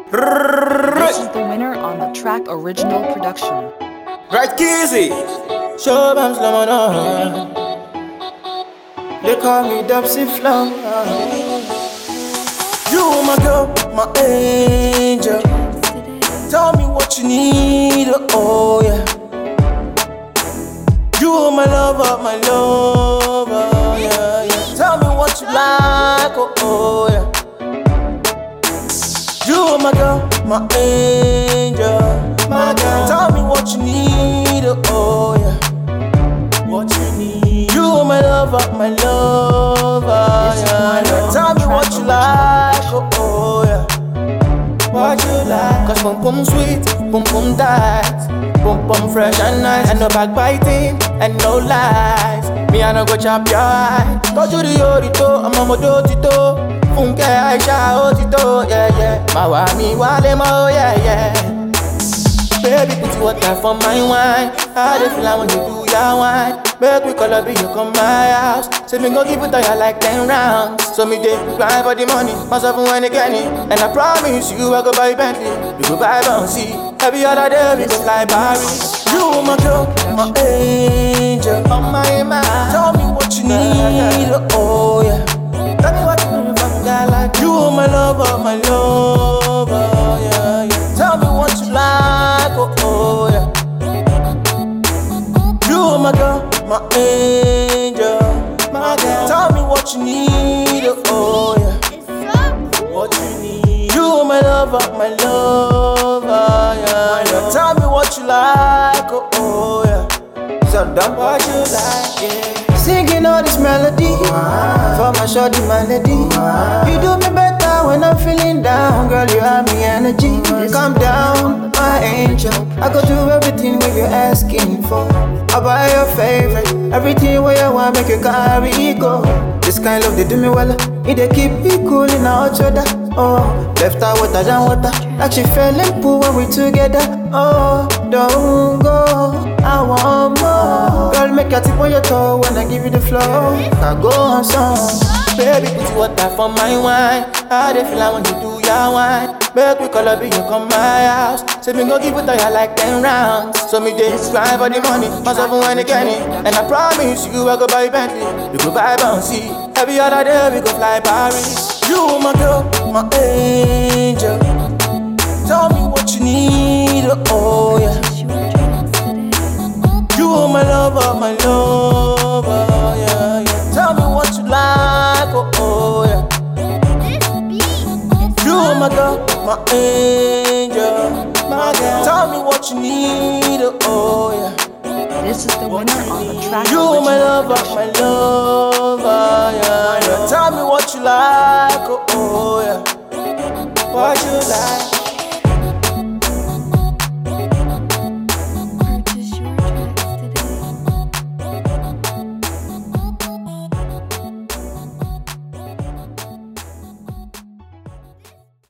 This is the winner on the track original production. Right, Kizzy. Show them slow on. They call me Dubsy Flow. You my girl, my angel. Tell me what you need, oh yeah. You my lover, yeah, yeah. Tell me what you like, oh yeah. You my girl, my angel, my girl. Tell me what you need, oh yeah. What you need. You my lover, yeah, yeah. Tell me what you like, oh yeah. What you like? Cause pum pum sweet, pum pum tight, pum pum fresh and nice, and no backbiting and no lies. Me I no go chop your eye. Go to the orito, I'm a modotito. Funke Aisha otito, yeah yeah. Mawami wale mo, yeah yeah. Baby put you water for my wine. How they feel when you do your wine? Make we call up you come my house. Say me go give it to you like 10 rounds. So me dey grind for the money, myself when they get it. And I promise you I go buy Bentley, we go buy Bouncy. Every other day we go fly Paris. You my girl, my angel, on my mind. Tell me what you need, oh yeah. Tell me what you need from a guy like you. My lover, yeah, yeah. Tell me what you like, oh yeah. You my girl, my angel, my girl. Tell me what you need, oh yeah. What you need. You my lover, yeah, yeah. Tell me what you like, oh yeah. So dumb what you like, yeah. Singing all this melody for my shorty melody. You do me better when I'm feeling down, girl. You have me energy. Calm down, my angel. I go do everything what you're asking for. I buy your favorite, everything where you want, make you carry go. This kind of love they do me well. It they keep me cool in our shoulder. Oh, left her water than water, like she fell in pool when we together. Oh, don't go, I want more. Girl, make a tip on your toe when I give you the flow. I go on song. Baby, put you water for my wine. How they feel when you do your wine? Make we call up you come my house. Say me go give it to you like 10 rounds. So me dey grind for the money, myself when they get it. And I promise you I go buy Bentley, we go buy Bouncy. Every other day we go fly Paris. You my girl, my angel. Tell me what you need, oh yeah. You my lover, yeah, yeah. Tell me what you like, oh yeah. You my girl, my angel, my girl. Tell me what you need, oh yeah. This is the winner on the track You original my lover, production. yeah, yeah. Tell me what you like, oh yeah. What you like.